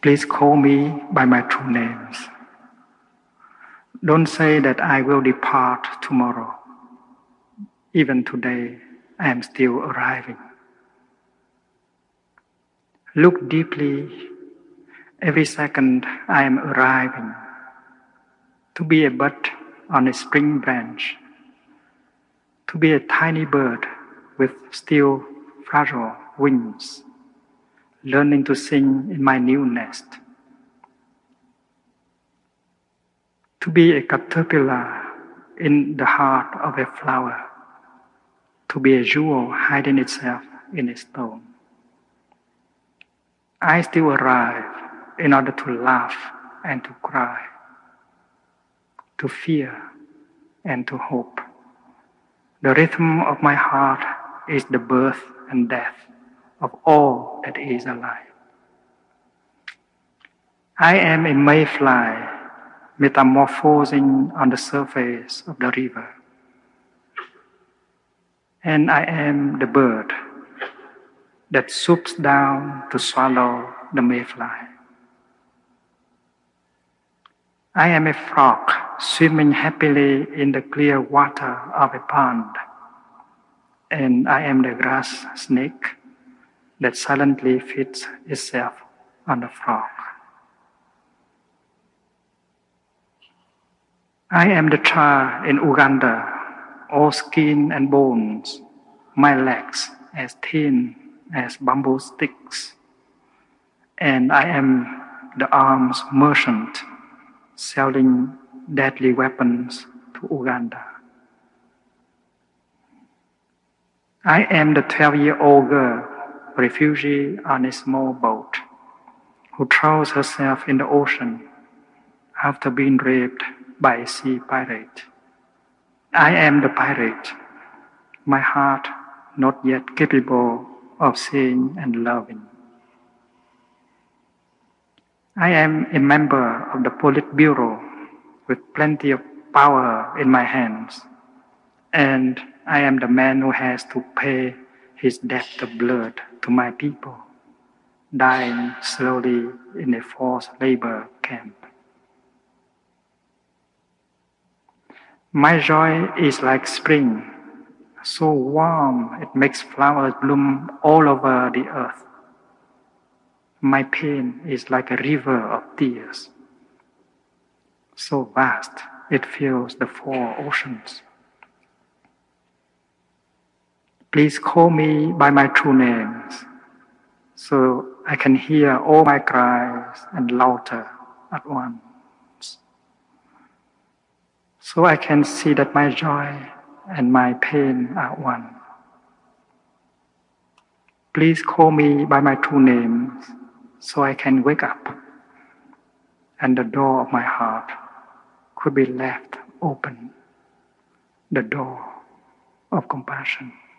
Please call me by my true names. Don't say that I will depart tomorrow. Even today, I am still arriving. Look deeply. Every second I am arriving. To be a bud on a spring branch. To be a tiny bird with still fragile wings, learning to sing in my new nest. To be a caterpillar in the heart of a flower. To be a jewel hiding itself in a stone. I still arrive in order to laugh and to cry, to fear and to hope. The rhythm of my heart is the birth and death of all that is alive. I am a mayfly metamorphosing on the surface of the river. And I am the bird that swoops down to swallow the mayfly. I am a frog swimming happily in the clear water of a pond. And I am the grass snake that silently feeds itself on the frog. I am the char in Uganda, all skin and bones, my legs as thin as bamboo sticks. And I am the arms merchant selling deadly weapons to Uganda. I am the 12-year-old girl, refugee on a small boat, who throws herself in the ocean after being raped by a sea pirate. I am the pirate, my heart not yet capable of seeing and loving. I am a member of the Politburo with plenty of power in my hands, and I am the man who has to pay his debt of blood to my people, dying slowly in a forced labor camp. My joy is like spring, so warm it makes flowers bloom all over the earth. My pain is like a river of tears, so vast it fills the 4 oceans. Please call me by my true names, so I can hear all my cries and laughter at once. So I can see that my joy and my pain are one. Please call me by my true names, so I can wake up, and the door of my heart could be left open, the door of compassion.